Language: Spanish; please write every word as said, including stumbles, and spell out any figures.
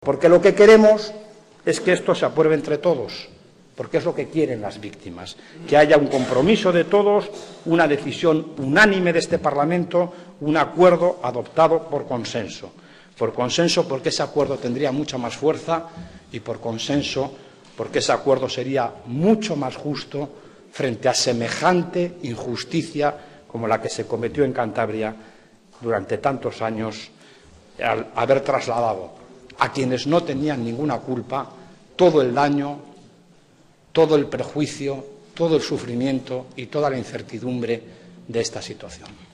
Porque lo que queremos es que esto se apruebe entre todos, porque es lo que quieren las víctimas, que haya un compromiso de todos, una decisión unánime de este Parlamento, un acuerdo adoptado por consenso. Por consenso porque ese acuerdo tendría mucha más fuerza y por consenso porque ese acuerdo sería mucho más justo frente a semejante injusticia como la que se cometió en Cantabria durante tantos años al haber trasladado a quienes no tenían ninguna culpa todo el daño, todo el prejuicio, todo el sufrimiento y toda la incertidumbre de esta situación.